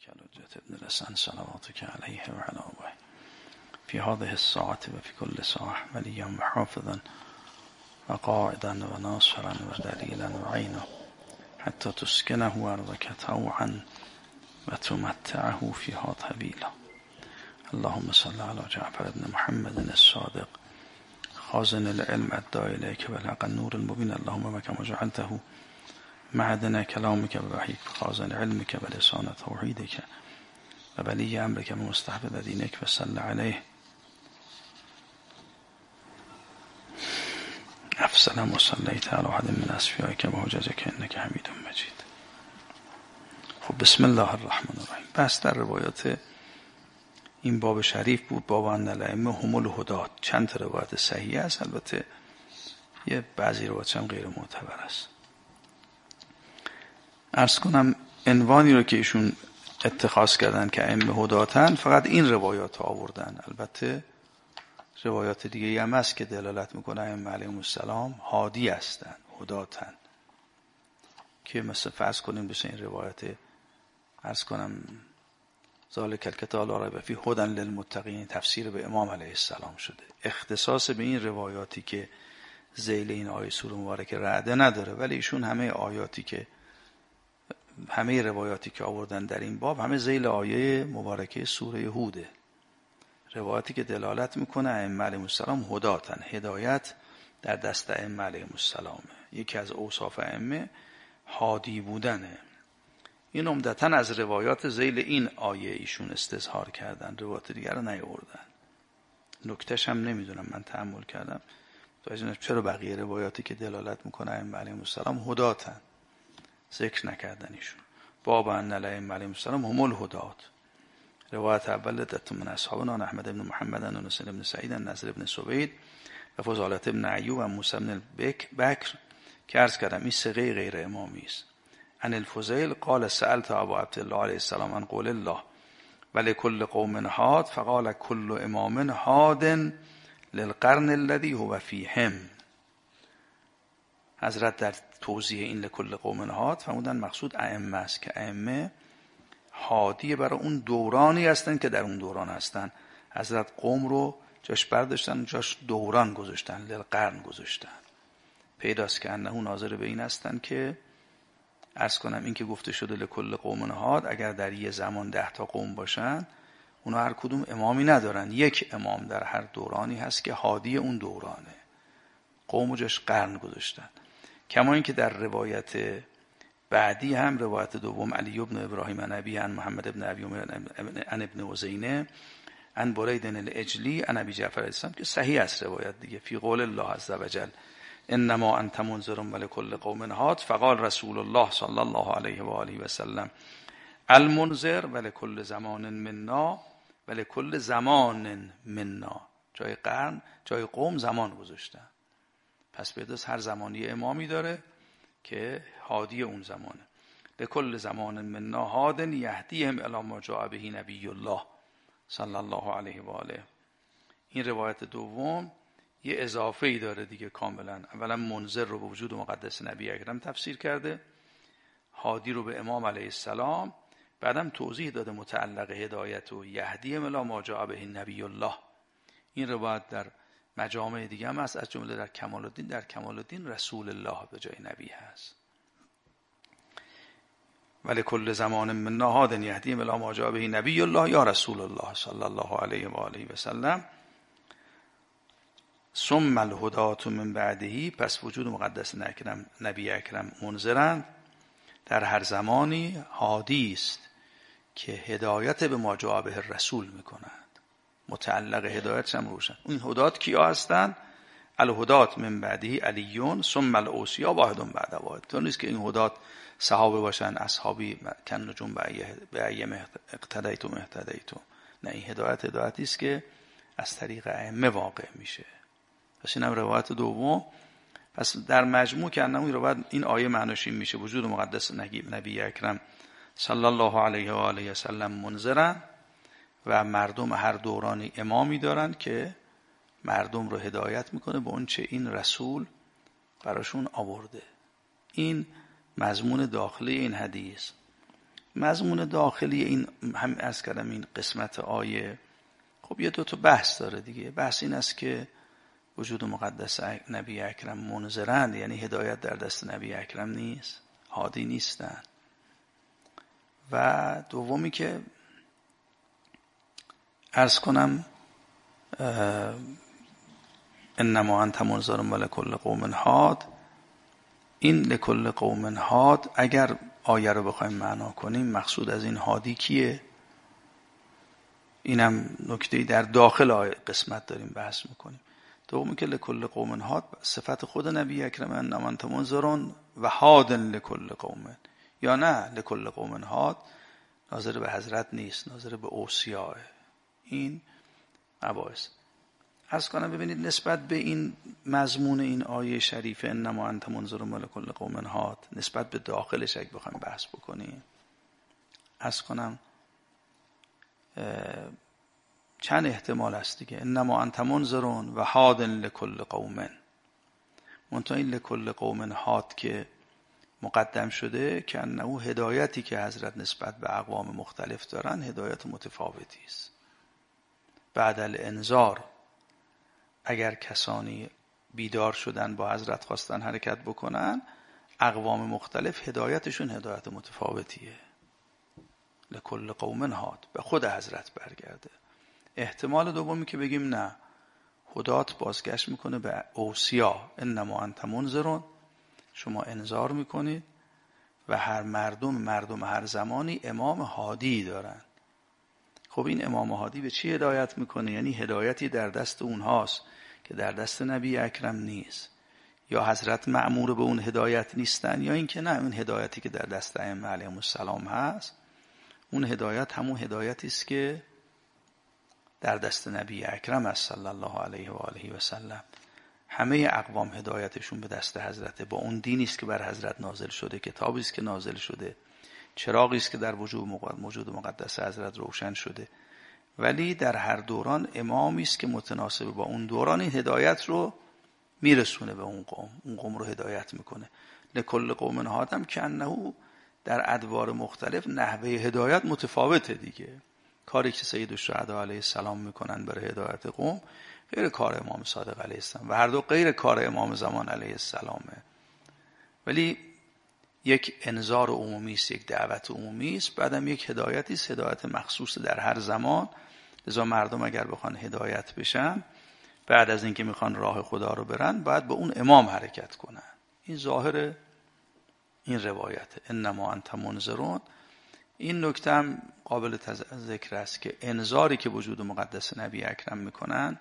الحجة ابن الحسن صلواتك عليه وعلى آبائه في هذه الساعة وفي كل ساعة وليا وحافظا وقائدا وناصرا ودليلا وعينا حتى تسكنه أرضك طوعا وتمتعه فيها طويلا. اللهم صل على جعفر بن محمد الصادق خازن العلم الداعي إليك والحق النور المبين. اللهم كما جعلته معدن كلامك ووحيك خازن علمك ولسان توحيدك وولي أمرك ومستحفظ دينك وصل عليه أفضل ما صليت على أحد من أصفيائك وحججك إنك حميد مجيد. خب بسم الله الرحمن الرحیم. بس در روایات این باب شریف بود، باب ان الائمه هم الهدات. چند تا روایت صحیح است، البته یه بعضی روایت هم غیر معتبر است. عرض کنم عنوانی رو که ایشون اتخاذ کردن که ائمه هداتن فقط این روایات آوردن. البته روایات دیگه هم هست که دلالت میکنه ائمه علیهم السلام هادی هستن، هداتن، که مثل فرض کنیم مثل این روایت عرض کنم ذالک الکتاب لا ریب فیه هدی للمتقین تفسیر به امام علیه السلام شده. اختصاص به این روایاتی که ذیل این آیه سوره مبارکه رعده نداره، ولی ایشون همه روایاتی که آوردن در این باب همه ذیل آیه مبارکه سوره هوده. روایاتی که دلالت میکنه ائمه علیهم السلام هداتن، هدایت در دست ائمه علیهم السلامه. یکی از اوصاف ائمه هادی بودنه. این عمدتاً از روایات ذیل این آیه ایشون استظهار کردن، روایات دیگر رو نیاوردن. نکتهش هم نمیدونم، من تأمل کردم چرا بقیه روایاتی که دلالت میکنه ائمه علیهم السلام هداتن ذکر نکردن ایشون. باب ان الائمه علیهم السلام هم الهدات. روایت اول دت من اصحابنا احمد بن محمد و حسین بن سعید و نصر بن سوید و فضالة بن ایوب و موسی بن بکر که عرض کردم این صیغه غیر امامی است. عن الفضیل قال سألت ابا عبدالله علیه السلام عن قول الله ولکل قوم هاد فقال كل امام هاد للقرن الذي هو فیهم. حضرت در توضیح این لکل قوم هاد فرمودن مقصود ائمه است که ائمه هادی برای اون دورانی هستن که در اون دوران هستن. حضرت قوم رو جاش برداشتن، جاش دوران گذاشتن، للقرن گذاشتن. پیداست که انه ناظر به این هستن که عرض کنم این که گفته شده لکل قوم هاد، اگر در یه زمان 10 تا قوم باشن اونا هر کدوم امامی ندارن، یک امام در هر دورانی هست که هادی اون دورانه. قوم جاش قرن گذاشتن. کما این که در روایت بعدی هم روایت دوم علی بن ابراهیم عن ابی عن محمد بن ابی عن ابن وزینه عن برید الاجلی عن ابی جعفر الاسلام که صحیح است روایت دیگه، فی قول الله عز وجل انما انت منذر ولکل قوم هاد فقال رسول الله صلی الله علیه و آله و سلم المنذر ولکل زمان منا ولکل زمان منا. جای قرن جای قوم زمان گذاشتن. پس بدست هر زمانی امامی داره که هادی اون زمانه. لکل زمان منا هاد یهدیهم الی ما جاء به نبی الله صلی الله علیه و آله. این روایت دوم یه اضافه ای داره دیگه کاملا. اولا منذر رو به وجود مقدس نبی اکرم تفسیر کرده، هادی رو به امام علیه السلام، بعدم توضیح داده متعلق هدایت و یهدیهم الی ما جاء به نبی الله. این روایت در مجامع دیگه هم هست، از جمله در کمال الدین رسول الله به جای نبی هست. ولی کل زمان من هاد یهدیهم الی ما جاء به نبی الله یا رسول الله صلی الله علیه و آله و سلم ثم الهدات من بعده. پس وجود مقدس نبی اکرم منذرند، در هر زمانی هادی است که هدایت به ما جاء به رسول میکنند. متعلق هدایت هم روشن. این هدات کیا هستند؟ الهدات من بعده علیون ثم الاوصیا واحد بعد واحد. تو نیست که این هدات صحابه باشن، اصحابی کن نجوم به ایم اقتدیتم اهتدیتم. نه، این هدایتی است که از طریق ائمه واقع میشه. پس اینم روایت دوم. پس در مجموع که این آیه معناش این میشه وجود مقدس نبی اکرم صلی الله علیه و آله و سلم منذرن و مردم هر دورانی امامی دارن که مردم رو هدایت میکنه به اون چه این رسول براشون آورده. این مضمون داخلی این حدیث. مضمون داخلی این هم عرض کردم این قسمت آیه خب یه دو تا بحث داره دیگه. بحث این است که وجود مقدس نبی اکرم منذرند، یعنی هدایت در دست نبی اکرم نیست، هادی نیستن. و دومی که عرض کنم انما انت منذر ولکل قوم هاد، این لکل قوم هاد اگر آیه رو بخوایم معنا کنیم مقصود از این هادی کیه؟ اینم نکته‌ای در داخل آیه قسمت داریم بحث میکنیم. دومی که لکل قوم هاد صفت خود نبی اکرم انما انت منذر و هاد لکل قوم، یا نه لکل قوم هاد ناظر به حضرت نیست، ناظر به اوصیاء. این مباحث عرض کنم. ببینید نسبت به این مضمون این آیه شریفه انما انت منذر ولکل قوم هاد، نسبت به داخلش اگه بخوایم بحث بکنیم عرض کنم چند احتمال هست دیگه. انما انت منذر و هاد لکل قوم، منتها این لکل قوم هاد که مقدم شده که انه هدایتی که حضرت نسبت به اقوام مختلف دارن هدایت متفاوتی است. بعد الانذار اگر کسانی بیدار شدن با حضرت خواستن حرکت بکنن، اقوام مختلف هدایتشون هدایت متفاوتیه. لکل قوم هاد به خود حضرت برگرده. احتمال دومی که بگیم نه، هدات بازگشت میکنه به اوصیا، انما انت منذر، شما انذار میکنید و هر مردم هر زمانی امام هادی دارن. خب این امام هادی به چی هدایت میکنه؟ یعنی هدایتی در دست اونهاست که در دست نبی اکرم نیست، یا حضرت مأمور به اون هدایت نیستن، یا اینکه نه اون هدایتی که در دست ائمه علیهم السلام هست اون هدایت همون هدایتی است که در دست نبی اکرم است صلی الله علیه و آله و سلم. همه اقوام هدایتشون به دست حضرته، با اون دینی است که بر حضرت نازل شده، کتابی است که نازل شده، چراغی است که در وجود مقدس حضرت روشن شده. ولی در هر دوران امامی است که متناسب با اون دوران این هدایت رو میرسونه به اون قوم رو هدایت میکنه. لکل قوم هادم که انه در ادوار مختلف نحوه هدایت متفاوته دیگه. کاری که سید الشهدا علیه السلام میکنن برای هدایت قوم غیر کار امام صادق علیه السلام و هر دو غیر کار امام زمان علیه السلامه. ولی یک انذار عمومی است، یک دعوت عمومی است، بعدم یک هدایتی است، هدایت مخصوص در هر زمان. لذا مردم اگر بخوان هدایت بشن بعد از اینکه میخوان راه خدا رو برن باید به اون امام حرکت کنن. این ظاهر این روایت انما انت منذرون. این نکته هم قابل ذکر است که انذاری که وجود مقدس نبی اکرم میکنن،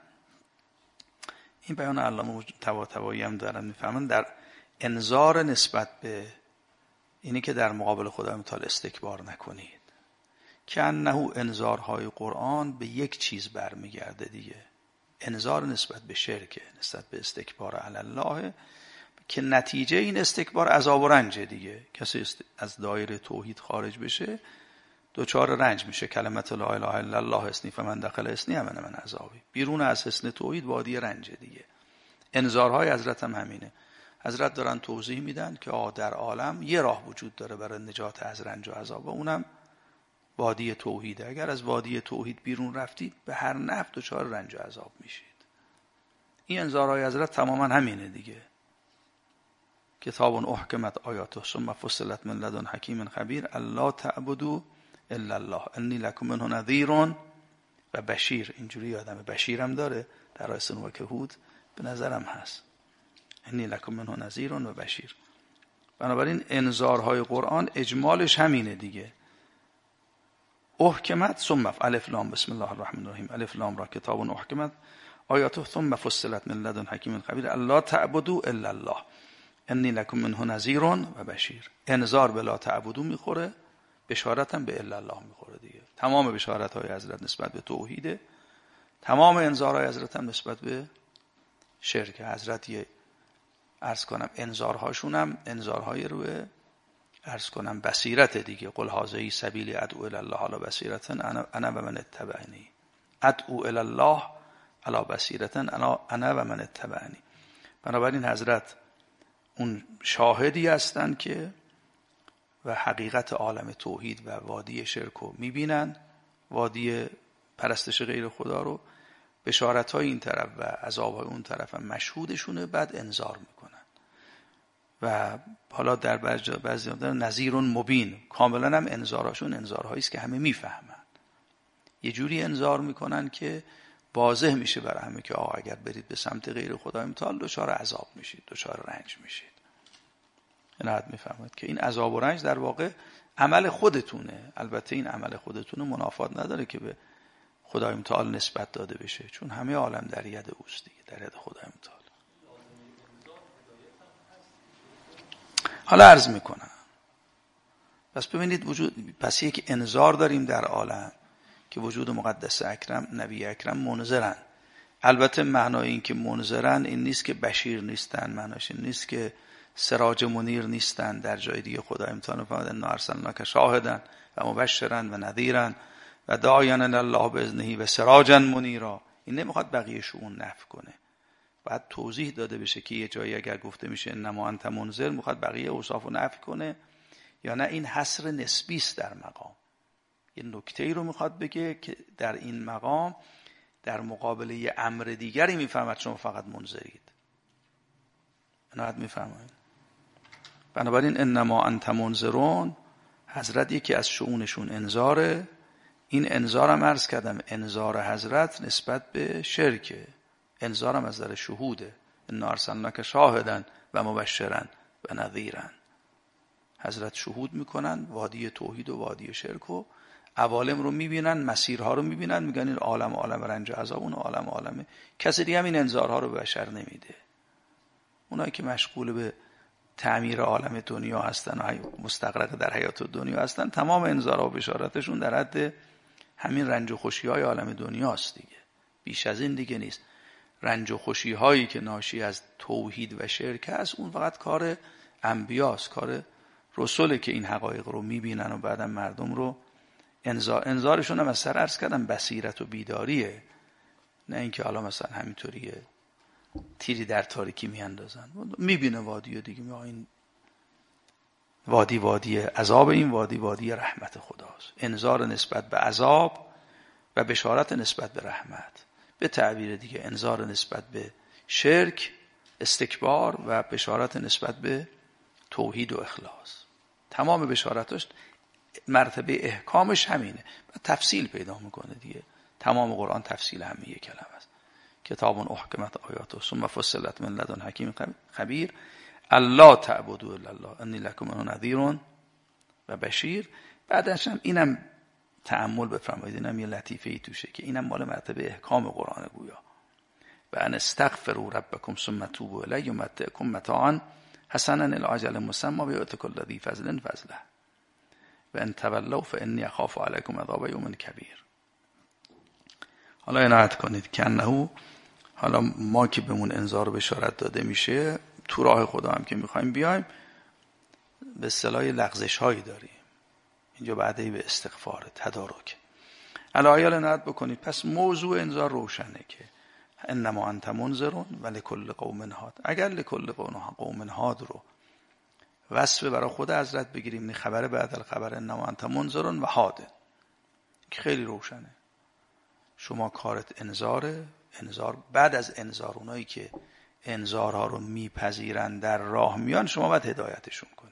این بیان علامه طباطبایی هم دارن میفهمن، در انذار نسبت به اینی که در مقابل خدای متعال استکبار نکنید، که انه انذارهای قرآن به یک چیز برمیگرده دیگه. انذار نسبت به شرک، نسبت به استکبار علی الله، که نتیجه این استکبار عذاب و رنج دیگه. کسی از دایره توحید خارج بشه دوچار رنج میشه. کلمت لا اله الا الله حسنی فمن دخل حسنی امن من عذابی. بیرون از حسن توحید وادی رنج دیگه. انذارهای حضرت هم همینه. حضرت دارن توضیح میدن که در عالم یه راه وجود داره برای نجات از رنج و عذاب و اونم وادی توحیده. اگر از وادی توحید بیرون رفتید به هر نحو دچار رنج و عذاب میشید. این انذارهای حضرت تماما همینه دیگه. کتاب احکمت آیاته ثم فصلت من لدن حکیم خبیر الا تعبدوا الا الله انی لکم منه نذیر و بشیر. اینجوری یادمه بشیرم داره در آیه نوح که هود به نظرم هست. انی لکم منه نذیر و بشیر. بنابراین انذارهای قرآن اجمالش همینه دیگه. احکمت ثم الف لام بسم الله الرحمن الرحیم الف لام را کتاب احکمت آیاته ثم فصلت من لدن حکیم خبیر الا تعبدوا الا الله انی لکم منه نذیر و بشیر. انذار به لا تعبدو میخوره، بشارت هم به الا الله میخوره دیگه. تمام بشارت های حضرت نسبت به توحیده، تمام انذارهای حضرت هم نسبت به شرک. حضرت یه عرض کنم انذارهاشون هم انذارهای روی عرض کنم بصیرت دیگه. قل هذه سبیلی ادعو الی الله علی بصیرة انا و من اتبعنی. ادعو الی الله علی بصیرة انا و من اتبعنی. بنابراین حضرت اون شاهدی هستند که و حقیقت عالم توحید و وادی شرک رو میبینن، وادی پرستش غیر خدا رو، بشارت‌های این طرف و عذاب‌های اون طرف هم مشهودشونه، بعد انذار میکنن. و حالا در بعضی نذیر مبین، کاملا هم انذاراشون انذارهایی است که همه میفهمن. یه جوری انذار میکنن که واضح میشه برای همه که اگر برید به سمت غیر خدای متعال دچار عذاب میشید، دچار رنج میشید. اینقدر میفهمید که این عذاب و رنج در واقع عمل خودتونه. البته این عمل خودتونه منافات نداره که به خدای متعال نسبت داده بشه، چون همه عالم در ید اوست دیگه، در ید خدای متعال. حالا عرض میکنم، پس ببینید پس یک انذار داریم در عالم که وجود مقدس اکرم، نبی اکرم منذرن. البته معنای این که منذرن این نیست که بشیر نیستن، معناش این نیست که سراج منیر نیستن. در جای دیگه خدای امتحان فرمود انا ارسلناک شاهدا و مبشرا و نذیرا و داعیا الی الله باذنه و سراجا منیرا. این نمیخواد بقیه شؤون نفی کنه، باید توضیح داده بشه که یه جایی اگر گفته میشه انما انت منذر میخواد بقیه اوصافو نفی کنه یا نه این حصر نسبی است در مقام. یه نکته‌ای رو میخواد بگه که در این مقام در مقابله یه امر دیگری میفهمد شما فقط منذرید. اینو میفهمید. بنابراین انما انت منذرون حضرت یکی از شؤونشون انذاره. این انذارم عرض کردم انذار حضرت نسبت به شرکه، انذارم از در شهوده. انا ارسلناک شاهدا و مبشرا و نذیرا. حضرت شهود میکنن وادی توحید و وادی شرک و عوالم رو میبینن، مسیرها رو میبینن، میگن این عالم رنج و عذاب، اون عالم. کسی دیگه هم این انذارها رو به بشر نمیده. اونایی که مشغول به تعمیر عالم دنیا هستن و مستغرق در حیات دنیا هستن، تمام انذارها و بشارتشون در حد همین رنج و خوشی‌های عالم دنیاست دیگه، بیش از این دیگه نیست. رنج و خوشی‌هایی که ناشی از توحید و شرک است اون فقط کار انبیاست، کار رسوله که این حقایق رو میبینن و بعدم مردم رو انذارشون هم از سر عرض کردم بصیرت و بیداریه، نه اینکه حالا مثلا همینطوریه تیری در تاریکی میاندازن. میبینه وادی دیگه، میگه این وادی عذاب، این وادی رحمت خداست. انذار نسبت به عذاب و بشارت نسبت به رحمت. به تعبیر دیگه انذار نسبت به شرک، استکبار و بشارت نسبت به توحید و اخلاص. تمام بشارتاش مرتبه احکامش همینه و تفصیل پیدا میکنه دیگه. تمام قرآن تفصیل همین یک کلمه است. کتاب احکمت آیاته ثم فصلت من لدن حکیم خبیر الله تعبدوا الا الله انی لکم نذیر و بشیر. بعدش هم اینم تأمل بفرمایید، اینم یه لطیفه ای توشه که اینم مال مرتبه احکام قرآن گویا. و ان استغفروا ربکم ثم توبوا الیه یمتعکم متاعا حسنا الی اجل مسمى و یؤتی کل ذی فضل فضله و ان تولوا فانی اخاف علیکم عذاب یوم کبیر. حالا عنایت کنید که انه، حالا ما که بهمون انذار و بشارت داده میشه تو راه خدا هم که میخوایم بیایم به اصطلاح لغزش هایی داریم اینجا، بعدی به استغفار تدارک. حالا آیال عنایت بکنید. پس موضوع انذار روشنه که انما انت منذرون و لکل قوم هاد. اگر لکل قوم هاد رو وصف برای خود حضرت بگیریم، این خبر بعد الخبر انما انت منذرون و هاد که خیلی روشنه. شما کارت انذار بعد از انذار اونایی که انذارها رو میپذیرن در راه میان، شما باید هدایتشون کنی.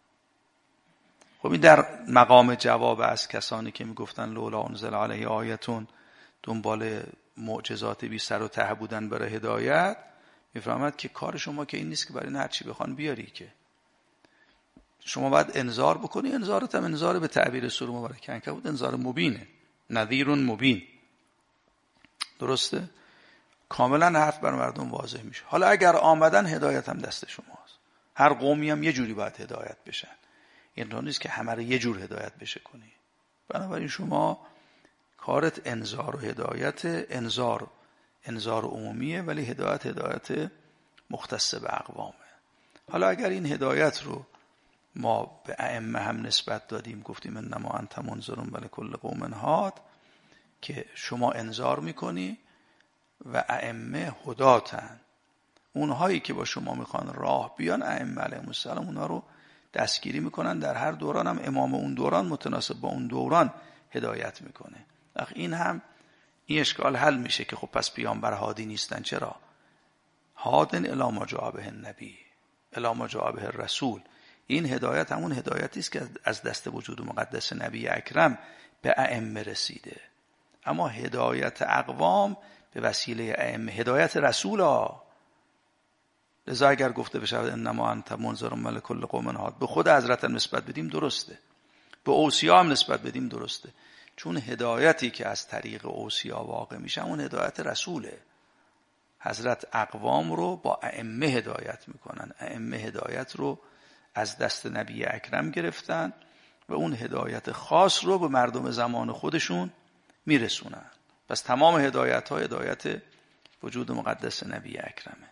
خب این در مقام جواب از کسانی که میگفتن لولا انزل علیه آیتون، دنبال معجزات بی سر و ته بودن برای هدایت، میفهمد که کار شما که این نیست که برای این هر چی بخوان بیاری، که شما باید انذار بکنی. انذارت هم انذار به تعبیر سوره مبارکه عنکبوت انذار مبینه، نذیر مبین. درسته؟ کاملا حرف بر مردم واضح میشه. حالا اگر آمدن هدایت هم دست شماست. هر قومی هم یه جوری باید هدایت بشن. این رو نیست که همه رو یه جور هدایت بشه کنی. بنابراین شما کارت انذار و هدایت. انذار عمومیه ولی هدایت مختص به اقوامه. حالا اگر این هدایت رو ما به ائمه هم نسبت دادیم، گفتیم انما انت منذرون و لکل قوم هاد، که شما انذار میکنی و ائمه هداتن، اونهایی که با شما میخوان راه بیان، ائمه علیهم السلام اونها رو دستگیری میکنن. در هر دوران هم امام اون دوران متناسب با اون دوران هدایت میکنه. این هم این اشکال حل میشه که خب پس پیامبر هادی نیستن. چرا؟ هادن الی ما جاء به النبی الی ما جاء به الرسول. این هدایت همون هدایتی است که از دست وجود مقدس نبی اکرم به ائمه رسیده. اما هدایت اقوام به وسیله ائمه، هدایت رسول ها. لذا اگر گفته بشه انما انت منذر لکل قوم هاد، به خود حضرت نسبت بدیم درسته، به اوصیا هم نسبت بدیم درسته، چون هدایتی که از طریق اوصیا واقع میشه اون هدایت رسوله. حضرت اقوام رو با ائمه هدایت میکنن، ائمه هدایت رو از دست نبی اکرم گرفتن و اون هدایت خاص رو به مردم زمان خودشون میرسونن. پس تمام هدایت ها هدایت وجود مقدس نبی اکرمه.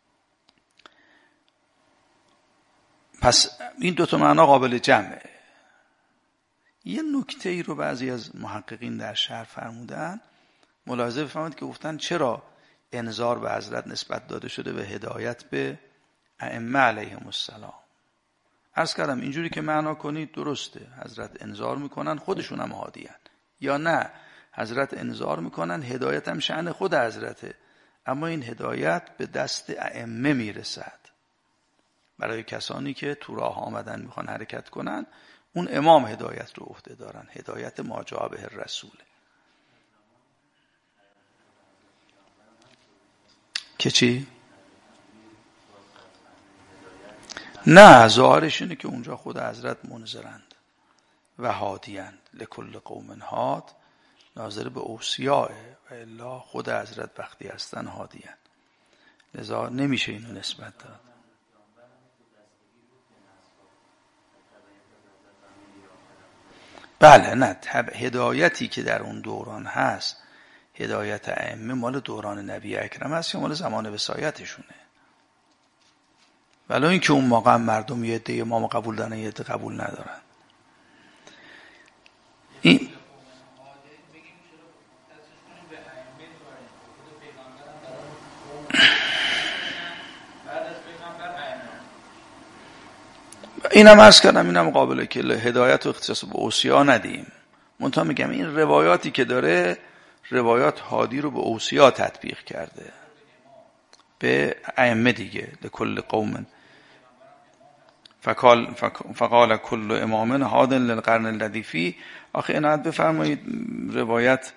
پس این دو تا معنا قابل جمعه. یه نکته ای رو بعضی از محققین در شرح فرمودن، ملاحظه بفرمایید که گفتن چرا انذار به حضرت نسبت داده شده به هدایت به ائمه علیهم السلام. عرض کردم اینجوری که معنا کنید درسته، حضرت انذار میکنن خودشون هم هادیان، یا نه حضرت انذار میکنن هدایت هم شأن خود حضرته، اما این هدایت به دست ائمه میرسد. برای کسانی که تو راه آمدن میخوان حرکت کنن، اون امام هدایت رو عهده دارن، هدایت ما جاء به الرسول. که چی؟ نه، ظاهرش اینه که اونجا خود حضرت منذرند و هادیند. لکل قوم هاد ناظر به اوصیاه و الا خود حضرت وقتی هستن هادیند. لذا نمیشه اینو نسبت داد. بله، نه، هدایتی که در اون دوران هست، هدایت ائمه مال دوران نبی اکرم هست یا مال زمان وصایتشونه؟ ولی این که اون موقع مردم یه عده امام قبول دارن یه عده قبول ندارن. این اینم عرض کردم، اینم قابله که هدایت و اختصاص به اوصیا ندیم. منتها میگم این روایاتی که داره، روایات هادی رو به اوصیا تطبیق کرده، به ائمه دیگه. لکل قوم فقال کل امام هاد للقرن الذی فیه. آخه عنایت بفرمایید روایت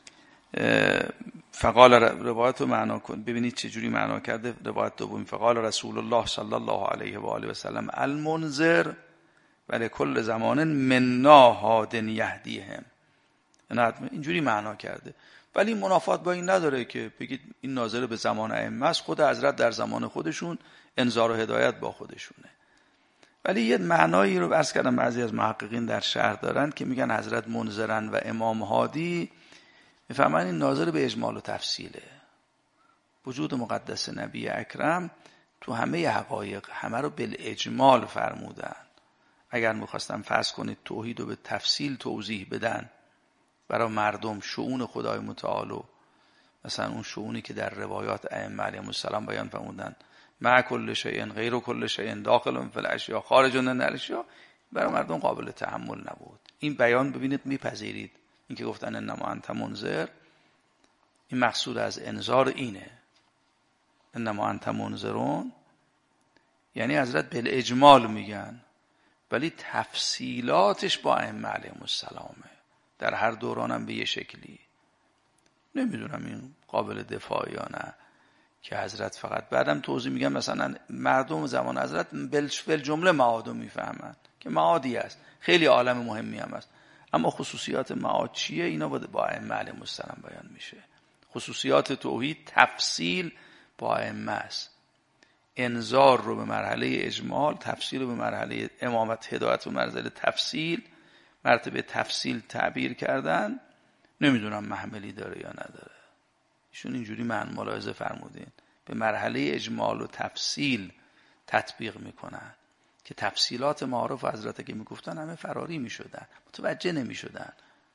فقال روایت رو معنا کن، ببینید چه جوری معنا کرده. روایت دوم فقال رسول الله صلی الله علیه و آله و سلم المنذر ولکل زمان منا هاد یهدیهم. اینجوری معنا کرده، ولی منافات با این نداره که بگید این ناظر به زمان ائمه است، خود حضرت در زمان خودشون انذار و هدایت با خودشونه. ولی یه معنایی رو عرض کردم بعضی از محققین در شرح دارن که میگن حضرت منذرن و امام هادی، میفهمن این ناظر به اجمال و تفصیله. وجود مقدس نبی اکرم تو همه حقایق همه رو بالاجمال فرمودن. اگر میخواستم فرض کنید توحید رو به تفصیل توضیح بدن برای مردم، شؤون خدای متعال و مثلا اون شؤونی که در روایات ائمه علیهم السلام بیان فرمودن، مع کل شیء غیر کل شیء داخل فی الاشیاء خارج من الاشیاء، برای مردم قابل تحمل نبود. این بیان ببینید میپذیرید، این که گفتن انما انت منذر، این مقصود از انذار اینه، انما انت منذرون، یعنی حضرت بالاجمال میگن، ولی تفصیلاتش با ائمه علیهم السلامه، در هر دورانم به یه شکلی. نمیدونم این قابل دفاع یا نه که حضرت فقط بعدم توضیح میگن مثلا مردم زمان حضرت بالجمله معاد میفهمن که معادی است، خیلی عالم مهمی هم است، اما خصوصیات معاد چیه اینا با ائمه علیهم السلام بیان میشه. خصوصیات توحید تفصیل با ائمه است، انذار رو به مرحله اجمال، تفصیل رو به مرحله امامت، هدایت رو مرحله تفصیل، مرتبه تفصیل تعبیر کردن. نمیدونم محملی داره یا نداره، ایشون اینجوری ملاحظه فرمودین، به مرحله اجمال و تفصیل تطبیق میکنن که تفصیلات معارف حضرت که میگفتن همه فراری میشدن، متوجه نمیشدن.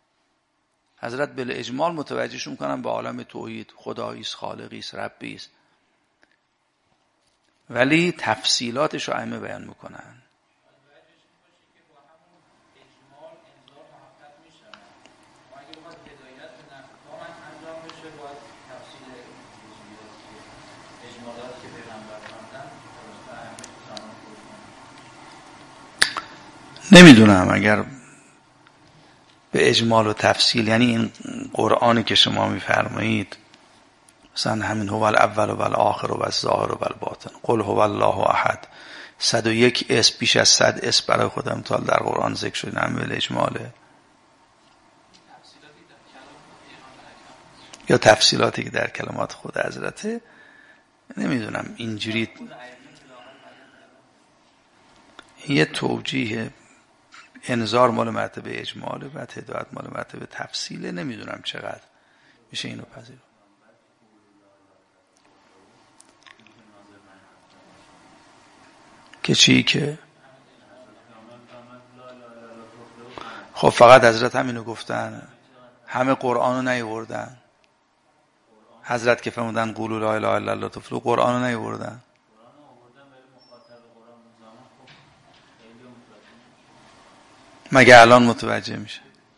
حضرت بل اجمال متوجهشون میکنن به عالم توحید، خداییست، خالقیست، ربیست، ولی تفصیلاتش رو ائمه بیان میکنن. نمیدونم اگر به اجمال و تفصیل، یعنی این قرآنی که شما میفرمایید مثلا همین هو الاول و الاخر و الظاهر و الباطن، قل هو الله احد، 101 اسم، بیش از 100 اسم برای خودم تا در قرآن ذکر شده، همین اجماله. یا تفصیلاتی که در کلمات خود حضرته، نمیدونم اینجوری یه توجیه انذار مال مرتبه اجماله، بعد هدایت مال مرتبه تفصیله، نمیدونم چقدر میشه اینو پذیرفت. که چی که خب فقط حضرت همینو گفتن، همه قرآنو نیاوردن. حضرت که فرمودن قولوا لا اله الا الله تفلحوا، قرآنو نیاوردن. مگه الان متوجه میشه؟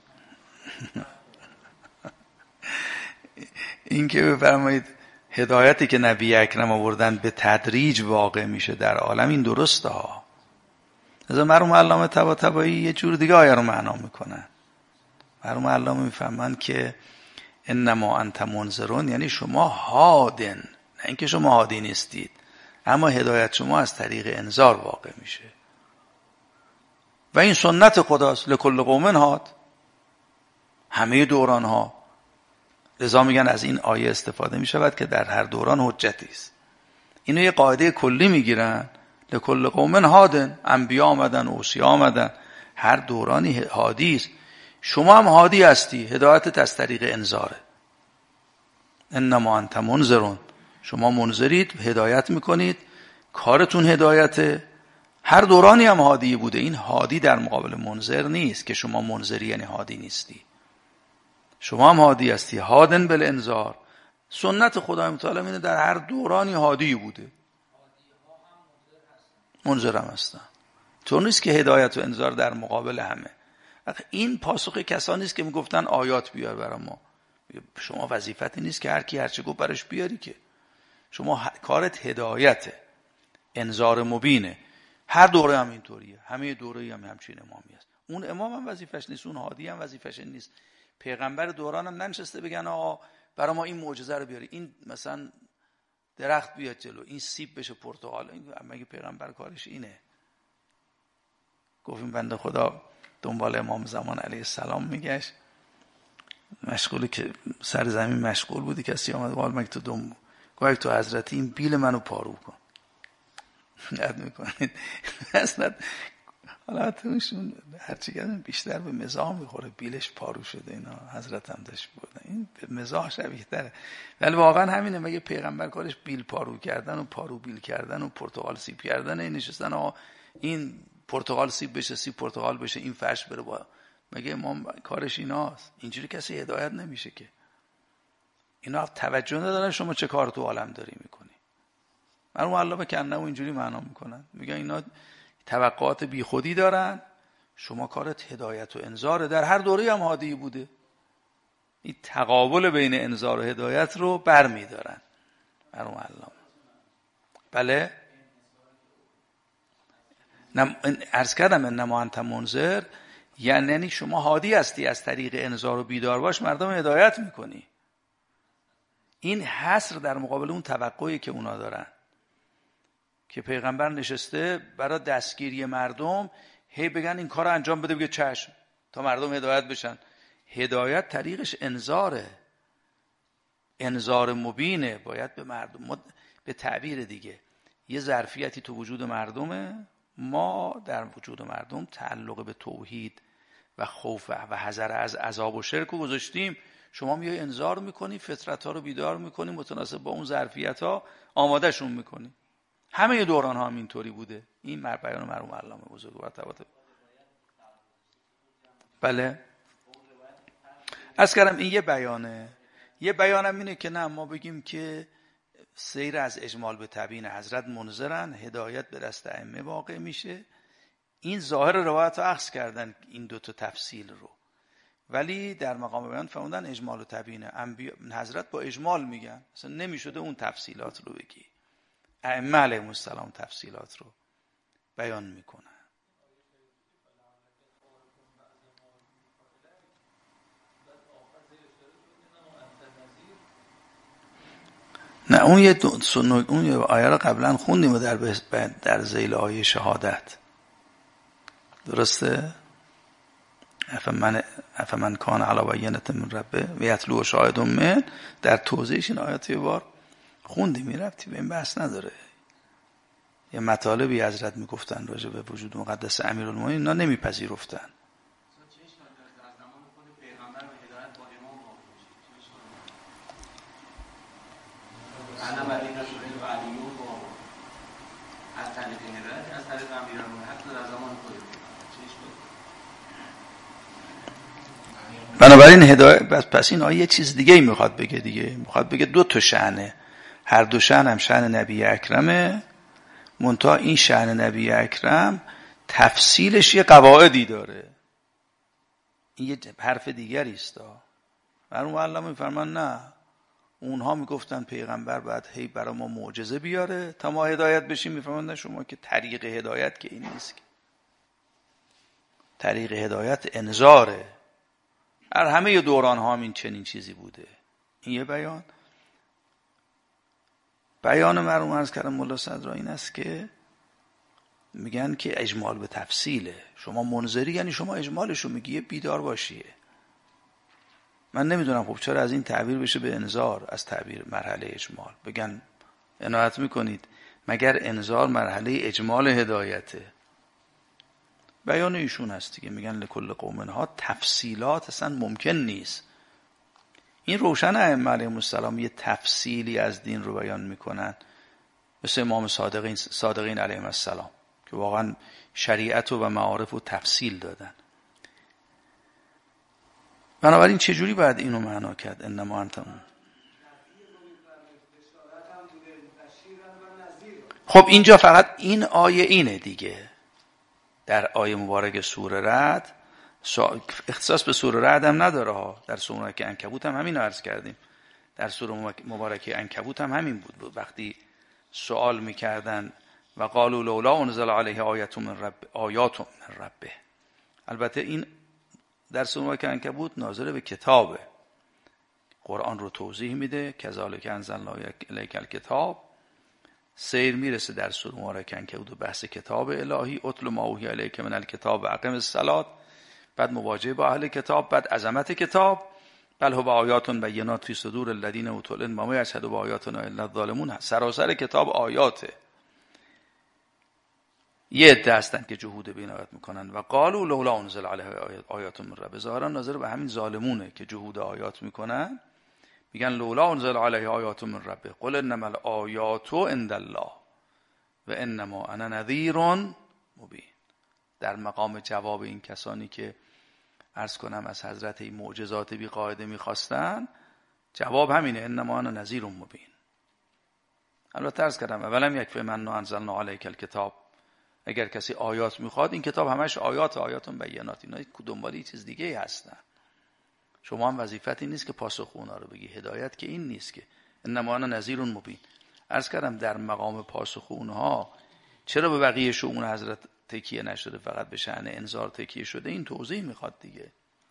این که بفرمایید هدایتی که نبی اکرم آوردن به تدریج واقع میشه در عالم، این درسته ها. از مرحوم علامه طباطبایی یه جور دیگه آیه رو معنا میکنن. مرحوم علامه میفهمن که انما انت منذرون، یعنی شما هادن، نه اینکه شما هادی نیستید، اما هدایت شما از طریق انذار واقع میشه و این سنت خداست. لکل قوم هاد، همه دوران ها. لذا میگن از این آیه استفاده میشود که در هر دوران حجتی است. اینو یه قاعده کلی میگیرن، لکل قوم هادن، انبیا آمدن، اوصیا آمدن، هر دورانی هادی است. شما هم هادی هستی، هدایتت از طریق انذاره. انما انت منذرون، شما منذرید، هدایت میکنید، کارتون هدایته. هر دورانی هم هادی بوده. این هادی در مقابل منذر نیست که شما منذری یعنی هادی نیستی. شما هم هادی هستی، هادن بالانذار. سنت خدای متعال اینه در هر دورانی هادی بوده، منذر هم هستن. طور نیست که هدایت و انذار در مقابل همه. این پاسخ کسانی است که میگفتن آیات بیار برای ما. شما وظیفتی نیست که هر کی هر چه گفت براش بیاری، که شما کارت هدایته، انذار مبینه. هر دوره هم اینطوریه، همه دوره هم همچین امامی است. اون امام هم وظیفش نیست، اون هادی هم وظیفش نیست. پیغمبر دوران هم ننشسته بگن آقا برای ما این معجزه رو بیاری، این مثلا درخت بیاد جلو، این سیب بشه پرتقال. مگه پیغمبر کارش اینه؟ گفتیم بنده خدا دنبال امام زمان علیه السلام میگشت، مشغولی که سر زمین مشغول بودی، کسی آمد قال مگه تو گفت تو حضرتی این بیل منو پارو کن. یاد میکنید اصلا حالاتشون هرچی کردن بیشتر به مزاح میخوره، بیلش پارو شده اینا. حضرت هم داشت بودن، این به مزاح شبیه تره، ولی واقعا همینه. مگه پیغمبر کارش بیل پارو کردن و پارو بیل کردن و پرتقال سیب کردن؟ این نشستن آقا این پرتقال سیب بشه، سیب پرتقال بشه، این فرش بره با. مگه امام کارش ایناست؟ اینجوری کسی هدایت نمیشه که. اینا توجه ندارن شما چه کار تو عالم داری میکنی. مرحوم علامه کنه اینجوری معنا میکنن، میگن اینا توقعات بی خودی دارن، شما کارت هدایت و انذاره. در هر دوره هم هادی بوده. این تقابل بین انذار و هدایت رو برمیدارن مرحوم علامه. بله عرض کردم انما انت منذر، یعنی شما هادی هستی، از طریق انذار و بیدار باش مردم هدایت میکنی. این حصر در مقابل اون توقعی که اونا دارن که پیغمبر نشسته برای دستگیری مردم، هی بگن این کار انجام بده، بگه چشم، تا مردم هدایت بشن. هدایت طریقش انذاره، انذار مبینه. باید به مردم، به تعبیر دیگه یه ظرفیتی تو وجود مردمه، ما در وجود مردم تعلق به توحید و خوف و حذر از عذاب و شرک رو گذاشتیم. شما میای انذار میکنی، فطرت ها رو بیدار میکنی، متناسب با اون ظرفیت ها آماده شون میکنی. همه دوران ها هم اینطوری بوده. این بیان مرحوم علامه بزرگوار طباطبایی. بله عرض کردم این یه بیانه. یه بیانم اینه که نه، ما بگیم که سیر از اجمال به تبیین حضرت منذرن، هدایت به دست ائمه واقع میشه. این ظاهر روایت رو اخذ کردن این دوتا تفصیل رو، ولی در مقام بیان فرمودن اجمال و تبیین. حضرت با اجمال میگن، اصلا نمیشده اون تفصیلات رو بگی. ائمه علیهم السلام تفصیلات رو بیان میکنن. نه اون یه آیه رو قبلا خوندیم و در ذیل آیه شهادت، درسته؟ افمن کان علی بینة من ربه و یتلو شاهد من، در توضیحش این آیات یه بار خوندیم، ربطی به این بحث نداره. یه مطالبی حضرت میگفتن راجع به وجود مقدس امیرالمومنین، اینا نمیپذیرفتن. بنابراین هدایت، پس این آیه یه چیز دیگه میخواد بگه دیگه، میخواد بگه دو تا شأنه، هر دو شأن هم شأن نبی اکرمه، منتها این شأن نبی اکرم تفصیلش یه قواعدی داره، این یه حرف دیگری است. برای معلم میفرمان نه، اونها میگفتن پیغمبر باید هی برای ما معجزه بیاره تا ما هدایت بشیم، میفرمان نه شما که طریق هدایت که این نیست، که طریق هدایت انذاره. هر همه دوران ها این چنین چیزی بوده. این یه بیان مرحوم عرض کردم ملا صدرا این است که میگن که اجمال به تفصیله. شما منذری یعنی شما اجمالشو میگی، بیدار باشیه. من نمیدونم خب چرا از این تعبیر بشه به انذار، از تعبیر مرحله اجمال بگن عنایت میکنید، مگر انذار مرحله اجمال هدایته؟ بیان ایشون هست دیگه، میگن لکل قوم هاد، تفصیلات اصلا ممکن نیست. این روشن ائمه علیهم السلام یه تفصیلی از دین رو بیان میکنن، مثل امام صادقین علیهم السلام که واقعا شریعت و معارف و تفصیل دادن. بنابراین چجوری باید اینو معنا کرد؟ انما انتم. خب اینجا فقط این آیه اینه دیگه، در آیه مبارک سوره رعد، اختصاص به سوره رعد هم نداره ها، در سوره مبارکه عنکبوت هم همین عرض کردیم، در سوره مبارکه عنکبوت هم همین بود، وقتی سوال میکردن و قالوا لولا انزل علیه آیات من ربه. البته این در سوره مبارکه عنکبوت ناظر به کتابه، قرآن رو توضیح میده، کذالک انزلنا الیک الکتاب. سیر میرسه در سوره مبارکه عنکبوت و بحث کتاب الهی، اتل ما اوحی الیک من الکتاب و اقم الصلاة، بعد مواجهه با اهل کتاب، بعد عظمت کتاب، بل هو آیات بینات فی صدور الذین اوتوا العلم و ما یشهد بآیاتنا الا الظالمون. سراسر کتاب آیاته. یه عده هستن که جهود به این آیات میکنن و قالوا لولا انزل علیه آیات من ربه، ظاهرا ناظر به همین ظالمونه که جهود آیات میکنن، میگن لولا انزل علیه آیات من ربه قل انما الآیات عند الله و انما انا نذیر مبین. در مقام جواب این کسانی که عرض کنم از حضرت این معجزات بی قاعده میخواستن، جواب همینه، انما انا نذیر مبین. البته عرض کردم اولم یکفی من انزلنا علیک الکتاب، اگر کسی آیات میخواد، این کتاب همش آیاتون بینات، اینا دنبال چیز دیگه هستن. شما هم وظیفتی نیست که پاسخ اونا رو بگی، هدایت که این نیست که انما انا نذیر مبین. عرض کردم در مقام پاسخ اونها چرا به بقیه شؤون حضرت تکیه نشده، فقط به شأن انذار تکیه شده، این توضیح میخواد دیگه.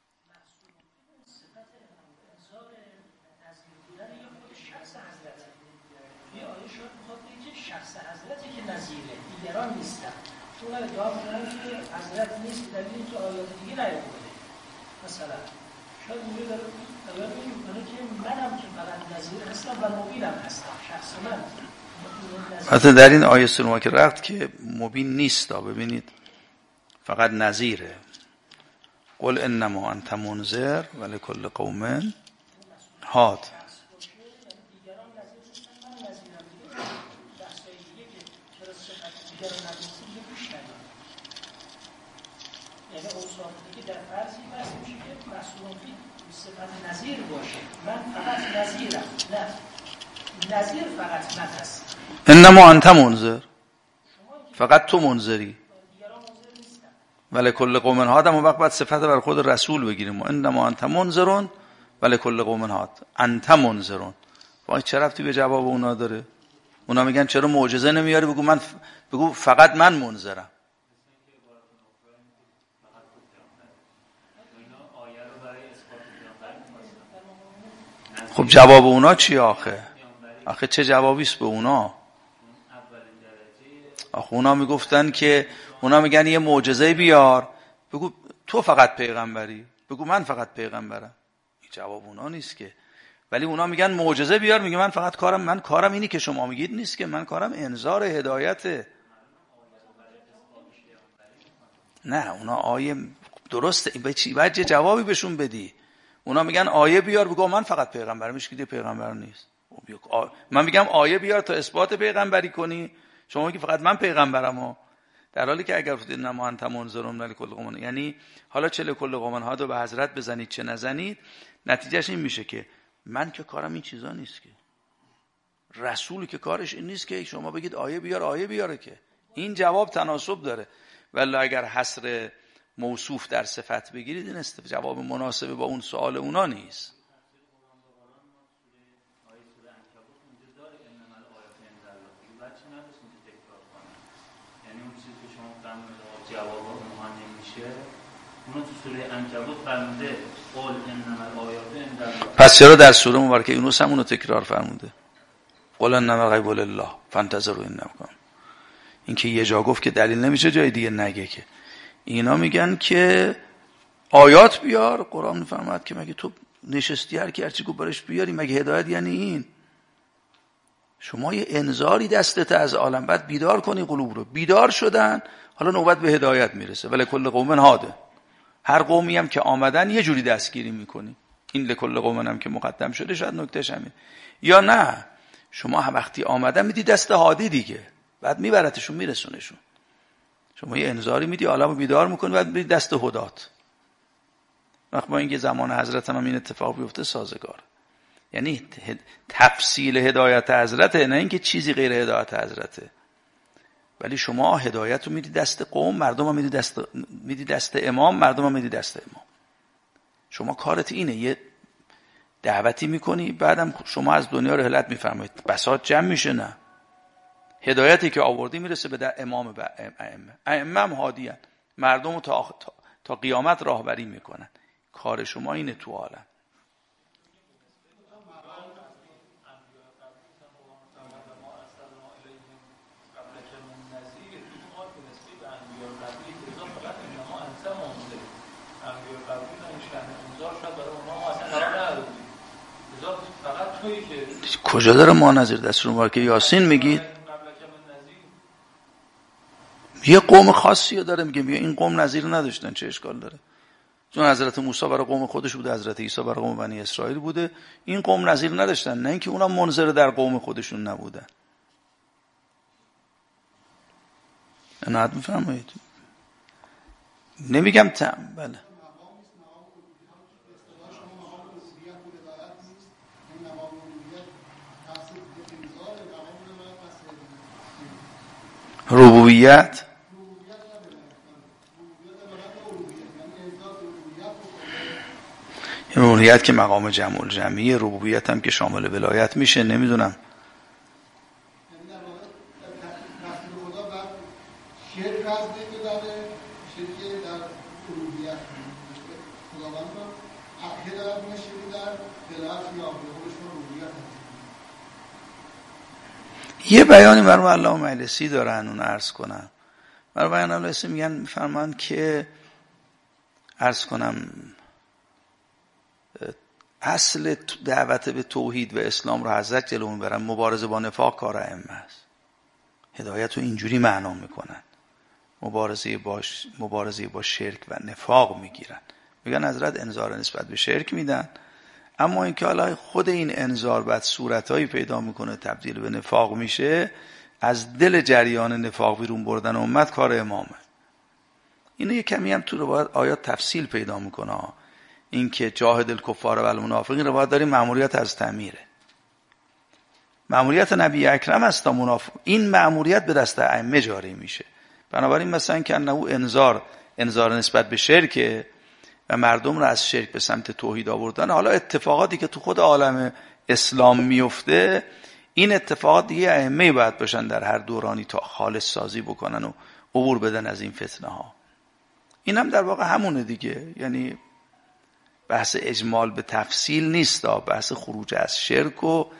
شخص حضرتی که نظیره، دیگران نیستن. چون ادعا میکنن که حضرت نیست، دلیلی که آیات دیگه نیاورده. مثلا شاید اونجا داره آیات میکنه که منم که فقط نظیر هستم و مبینم هستم، شخص من. حتی در این آیه سوره که رفت که مبین نیست، ببینید فقط نظیره. قل انما انت منذر ولکل قوم هاد. یعنی اوصاف دیگه در فرضی بحث میشه که محصول فی صفت نظیر باشه، من فقط نظیرم، نه نظیر فقط من هست. انما انت منذر، فقط تو منذری، ولکل قوم هاد. اما وقت بعد صفت بر خود رسول بگیریم، انما انت منذرون ولکل قوم هاد، انت منذرون. وای چه ربطی به جواب اونا داره؟ اونا میگن چرا معجزه نمیاری؟ بگو فقط من منذرم. خب جواب اونا چی آخه؟ آخه چه جوابیست به اونا؟ آخه اونا میگفتن که اونا میگن یه معجزه بیار، بگو تو فقط پیغمبری، بگو من فقط پیغمبرم. این جواب اونا نیست که. ولی اونا میگن معجزه بیار، میگه من فقط کارم اینی که شما میگید نیست که، من کارم انذار هدایته. نه اونا آیه درسته، باید یه جوابی بهشون بدی. اونا میگن آیه بیار، بگو من فقط پیغمبرم، هیچ کی پیغمبر نیست. من میگم آیه بیار تا اثبات پیغمبری کنی، شما میگی فقط من پیغمبرم. در حالی که اگر گفتید نما انت منذرون لکل قوم، یعنی حالا چه لکل قوم ها رو به حضرت بزنید چه نزنید، نتیجهش این میشه که من که کارم این چیزا نیست، که رسول که کارش این نیست که شما بگید آیه بیار آیه بیاره، که این جواب تناسب داره. ولی اگر حصر موصوف در صفت بگیرید این جواب مناسب با اون سوال اونا نیست. پس چرا در سوره مبارکه یونس هم اونو تکرار فرموده؟ قل انما الغیب لله فانتظروا انکم. این که یه جا گفت که دلیل نمیشه جای دیگه نگه. که اینا میگن که آیات بیار، قرآن میفرماد که مگه تو نشستی هر کی هرچی گفت برش بیاری، مگه هدایت یعنی این؟ شما یه انذاری دستت از عالم، بعد بیدار کنی قلوب رو. بیدار شدن، حالا نوبت به هدایت میرسه. ولی کل قوم هاده، هر قومی هم که آمدن یه جوری دستگیری میکنی. این لکل قوم هم که مقدم شده شاید نکتهش همین. یا نه شما وقتی آمدن میدی دست هادی دیگه، بعد میبرتشون میرسونشون. شما یه انذاری میدی، عالمو بیدار میکنی، بعد میدی دست هدات. وقت با اینکه زمان حضرت هم این اتفاق بیفته سازگار. یعنی تفصیل هدایت حضرته، نه اینکه چیزی غیر هدایت حضرته. ولی شما هدایت رو میدی دست قوم، مردم هم میدی دست امام، مردم هم میدی دست امام. شما کارت اینه، یه دعوتی میکنی، بعدم شما از دنیا رحلت میفرمایید، بساط جمع میشه. نه، هدایتی که آوردی میرسه به در امام و ائمه هم هادیان، مردم رو تا قیامت راهبری میکنن. کار شما اینه تو عالم. کجا داره ما نظیر دستور مبارک یاسین میگید؟ یه قوم خاصی داره میگه این قوم نظیر نداشتن، چه اشکال داره؟ چون حضرت موسی برای قوم خودش بوده، حضرت عیسی برای قوم بنی اسرائیل بوده. این قوم نظیر نداشتن، نه اینکه اونا منظر در قوم خودشون نبودن. عنایت میفرمایید. نمیگم بله. ربوبیت ربوبیت که مقام جمع الجمیه، ربوبیت هم که شامل ولایت میشه. نمیدونم یه بیانی مرحوم علامه مجلسی دارن، اون عرض کنم. مرحوم علامه مجلسی میفرمان که عرض کنم اصل دعوت به توحید و اسلام رو حضرت جلو میبرن، مبارزه با نفاق کار ائمه است. هدایت رو اینجوری معنا میکنن، مبارزه با شرک و نفاق میگیرن. میگن حضرت انذار نسبت به شرک میدن، اما اینکه حالا خود این انذار بعد صورتایی پیدا میکنه تبدیل به نفاق میشه، از دل جریان نفاق بیرون بردن امت کار امامه. اینو یه کمی هم تو روایت آیات تفصیل پیدا میکنه. این که جاهد الکفار و المنافقین روایت داریم مأموریت از تعمیره، مأموریت نبی اکرم است تا منافق. این مأموریت به دست ائمه جاری میشه. بنابراین مثلا که انه انذار نسبت به شرک و مردم رو از شرک به سمت توحید آوردن. حالا اتفاقاتی که تو خود عالم اسلام میفته، این اتفاقات دیگه ائمه باید باشن در هر دورانی تا خالص سازی بکنن و عبور بدن از این فتنه ها. این هم در واقع همونه دیگه، یعنی بحث اجمال به تفصیل نیست، بحث خروج از شرک و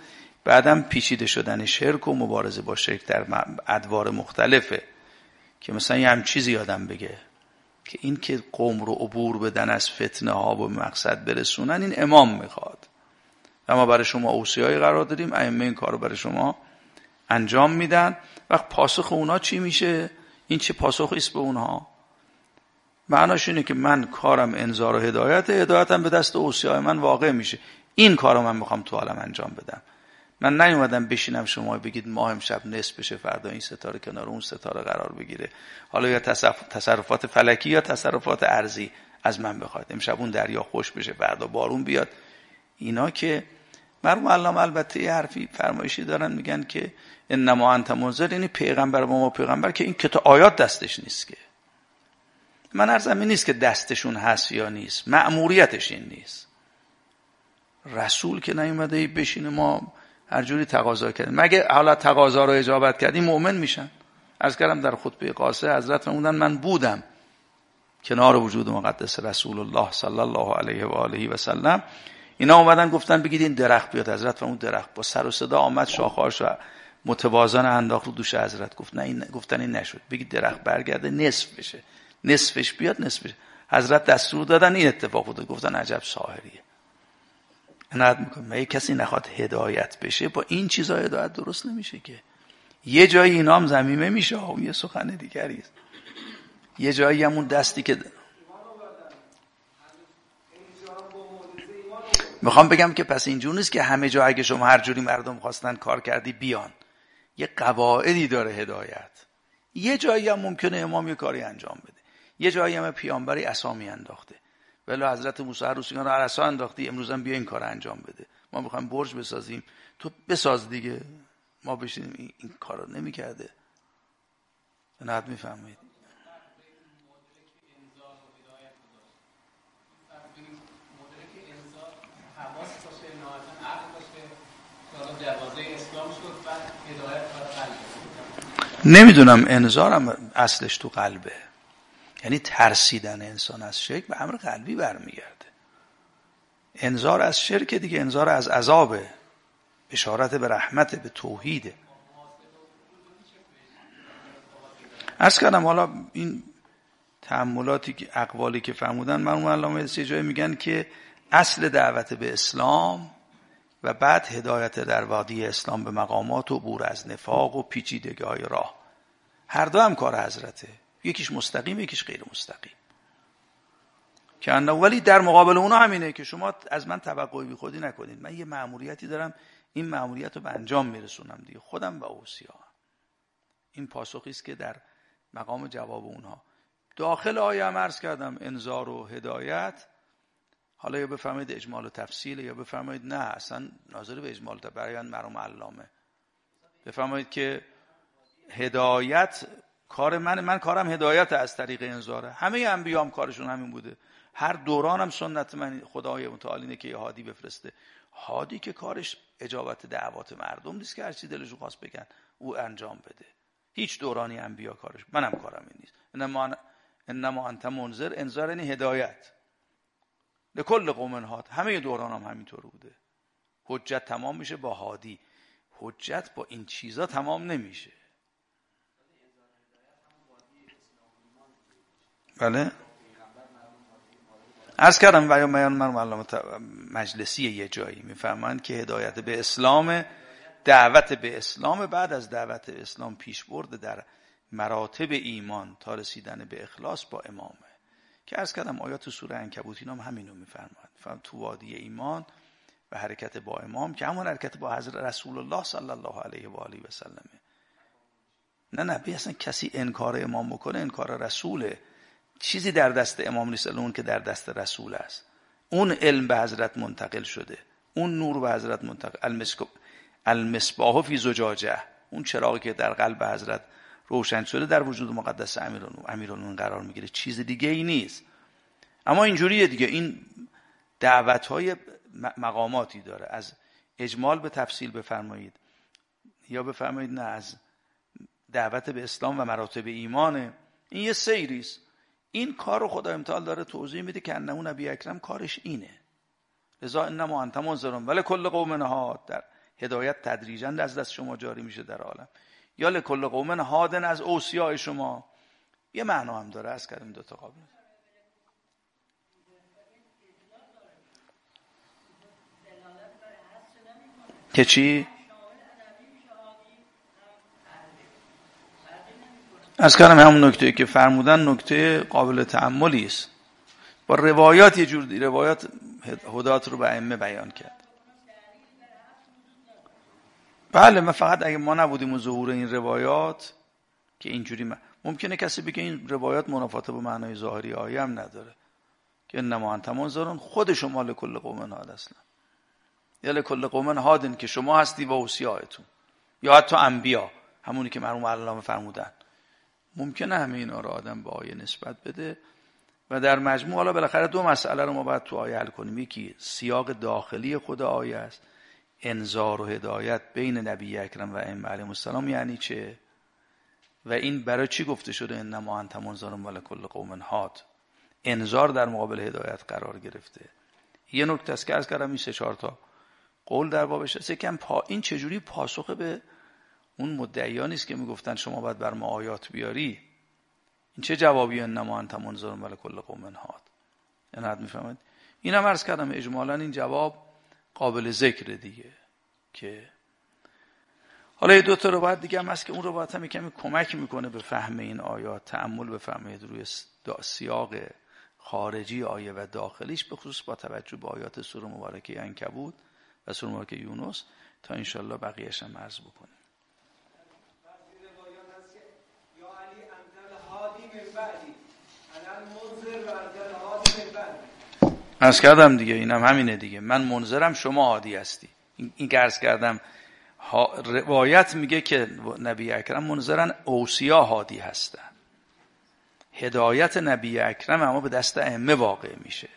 بعدم پیچیده شدن شرک و مبارزه با شرک در ادوار مختلفه که مثلا یه هم چیزی یادم بگه که این که قوم رو عبور بدن از فتنه ها و مقصد برسونن، این امام میخواد. اما برای شما اوصیایی قرار داریم، ائمه این کار رو برای شما انجام میدن. وقت پاسخ اونا چی میشه؟ این چه پاسخی است به اونها؟ معناش اینه که من کارم انذار و هدایتم به دست اوصیای من واقع میشه. این کارو من میخوام تو عالم انجام بدم. من نیومدم بشینم شما بگید ماه امشب نصف بشه، فردا این ستاره کنار اون ستاره قرار بگیره، حالا یا تصرفات فلکی یا تصرفات ارضی از من بخواد، امشب اون دریا خوش بشه، فردا بارون بیاد. اینا که مرحوم علامه البته یه حرفی فرمایشی دارن، میگن که انما انت منذر، یعنی پیغمبر و ما پیغمبر که این کتاب آیات دستش نیست. که من عرضم این نیست که دستشون هست یا نیست، مأموریتش این نیست. رسول که نیومده بشینه ما هر جوری تقاضا کردیم، مگه حالا تقاضا رو اجابت کردیم مؤمن میشن؟ عرض کردم در خطبه قاصه حضرت فرمودن من بودم کنار وجود مقدس رسول الله صلی الله علیه و آله و سلم، اینا اومدن گفتن بگید این درخت بیاد. حضرت فرمود درخت با سر و صدا آمد، شاخه‌هاش متوازن انداخت رو دوش حضرت. گفت نه این، گفتن این نشد، بگید درخت برگرده نصف بشه، نصفش بیاد نصفش. حضرت دستور دادن این اتفاق بود. گفتن عجب ساحریه. عنایت میکنم یه کسی نخواد هدایت بشه با این چیزا هدایت درست نمیشه. که یه جایی اینا هم ضمیمه میشه، اون یه سخن دیگری است. یه جایی همون دستی که میخوام بگم که پس اینجور نیست که همه جا اگه شما هر جوری مردم خواستن کار کردی بیان. یه قواعدی داره هدایت. یه جایی هم ممکنه امام یه کاری انجام بده، یه جایی هم پیامبری عصا انداخته، ولی حضرت موسی روسیان رو عصا انداختی، امروز هم بیا این کار انجام بده، ما میخوایم برج بسازیم، تو بساز دیگه، ما بشینیم این کار رو نمیکرده. نه میفهمید؟ نمیدونم، انذارم اصلش تو قلبه، یعنی ترسیدن انسان از شرک به امر قلبی برمیگرده. انذار از شرک دیگه، انذار از عذابه، بشارت به رحمت، به توحیده. عرض کردم حالا این تأملاتی که اقوالی که فرمودن، مرحوم علامه سه جای میگن که اصل دعوت به اسلام و بعد هدایت در وادی اسلام به مقامات و عبور از نفاق و پیچیدگی‌های راه، هر دو هم کار حضرته، یکیش مستقیم یکیش غیر مستقیم. که ولی در مقابل اونا همینه که شما از من توقعی بی خودی نکنید. من یه مأموریتی دارم، این مأموریت رو به انجام میرسونم دیگه، خودم و اوصیا. این پاسخی است که در مقام جواب اونها. داخل آیه هم عرض کردم انذار و هدایت، حالا یا بفرمایید اجمال و تفصیل، یا بفرمایید نه اصلا ناظر به اجمال تا بیان مرحوم علامه، بفرمایید که هدایت کار من کارم هدایت از طریق انذاره. همه انبیا هم کارشون همین بوده. هر دوران هم سنت من خدای متعال اینه که یه هادی بفرسته. هادی که کارش اجابت دعوات مردم نیست که هر چی دلشون خواست بگن او انجام بده. هیچ دورانی انبیا کارش، منم کارم این نیست. انما انت منذر، انذار یعنی هدایت. لکل قوم هاد، همه دوران هم همینطور بوده. حجت تمام میشه با هادی، حجت با این چیزا تمام نمیشه. بله عرض کردم و مرحوم علامه مجلسی یه جایی میفرمایند که هدایت به اسلام، دعوت به اسلام، بعد از دعوت به اسلام پیش برده در مراتب ایمان تا رسیدن به اخلاص با امامه. که عرض کردم آیات سوره عنکبوت اینا هم همینو میفرمایند، تو وادی ایمان و حرکت با امام که همون حرکت با حضرت رسول الله صلی الله علیه و آله و سلمه. نه اصلا کسی انکار امام بکنه انکار رسوله. چیزی در دست امام نیست اون که در دست رسول است. اون علم به حضرت منتقل شده، اون نور به حضرت منتقل، المصباح فی زجاجه، اون چراغی که در قلب حضرت روشن شده در وجود مقدس امیرالمومنین قرار میگیره، چیز دیگه ای نیست. اما اینجوریه دیگه، این دعوت‌های مقاماتی داره. از اجمال به تفصیل بفرمایید یا بفرمایید نه از دعوت به اسلام و مراتب ایمانه. این یه سیری است. این کار رو خدای متعال داره توضیح میده که انه نبی اکرم کارش اینه. لذا انما انت منذر ولکل قوم هاد، در هدایت تدریجاً از دست شما جاری میشه در عالم، یا لکل قوم هادن از اوصیاء شما. یه معنا هم داره، از کردیم دوتا قابل که چی؟ از کردم همون نکته که فرمودن نکته قابل تأملی است. با روایات یه جور روایات هدایت رو به ائمه بیان کرد. بله، من فقط اگه ما نبودیم و ظهور این روایات که اینجوری ممکنه کسی بگه این روایات منافاته با معنای ظاهری آیه هم نداره که انما انت منذر، خود شما لکل قوم هاد اصلا، یا لکل قوم هادن که شما هستی و اوصیاءتون، یا حتی انبیا همونی که مرحوم علامه فرمودن. ممکنه همه اینا رو آدم به آیه نسبت بده و در مجموع حالا بالاخره دو مسئله رو ما باید تو آیه حل کنیم. یکی سیاق داخلی خود آیه است، انذار و هدایت بین نبی اکرم و ائمه علیهم السلام یعنی چه، و این برای چی گفته شده انما انت منذر و لکل قوم هاد، انذار در مقابل هدایت قرار گرفته. یه نکته است که عرض کردم این 3-4 تا قول در بابش هست. یکم این چجوری پاسخ به اون مدعیان است که میگفتن شما باید بر ما آیات بیاری، این چه جوابی انما انت منذر و لکل قوم هاد، یعنی حد میفهمید. اینم عرض کردم اجمالاً این جواب قابل ذکر دیگه. که حالا یه دو تا روایت دیگه هم هست که اون روایت هم کمی کمک میکنه به فهم این آیات، تأمل بفرمایید روی سیاق خارجی آیه و داخلیش، به خصوص با توجه به آیات سوره مبارکه عنکبوت و سوره مبارکه یونس، تا انشالله بقیه‌اش هم عرض بکنیم. عرض کردم دیگه، اینم همینه دیگه، من منذرم شما هادی هستی. این که عرض کردم روایت میگه که نبی اکرم منذرن، اوصیا هادی هستن. هدایت نبی اکرم اما به دست ائمه واقع میشه،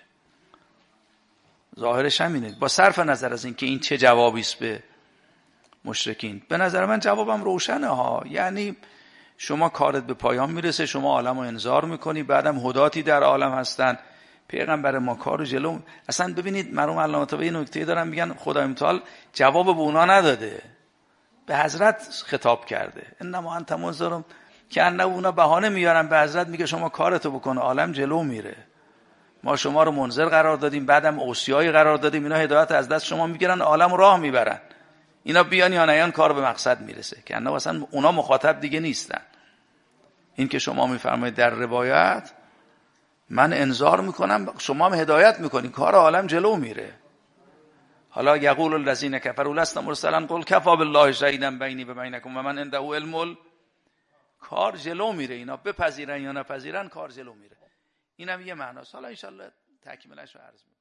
ظاهرش همینه. با صرف نظر از این که این چه جوابی است به مشرکین، به نظر من جوابم روشنه ها. یعنی شما کارت به پایان میرسه، شما عالم رو انذار میکنی، بعدم هداتی در عالم هستن، پیغمبر ما کارو جلو. اصلا ببینید مرحوم علامه طباطبایی نکته دارن، میگن خدای متعال جواب به اونا نداده، به حضرت خطاب کرده. انما انت منذر، که انه اونا بهانه میارن به حضرت، میگه شما کارتو بکن، عالم جلو میره، ما شما رو منذر قرار دادیم، بعدم اوصیایی قرار دادیم، اینا هدایت از دست شما میگیرن، عالم راه میبرن، اینا بیان یا نیان کار به مقصد میرسه. که انه اصلا اونا مخاطب دیگه نیستن. این که شما میفرمایید در روایت من انذار میکنم شما هم هدایت میکنین، کار عالم جلو میره. حالا یقول الذین کفروا لست مرسلا قل کفی بالله شهیدا بینی و بینکم و من عنده علم، کار جلو میره، اینا بپذیرن یا نپذیرن کار جلو میره. اینم یه معناست. حالا ان شاء الله تکمیلش رو عرض می‌کنم.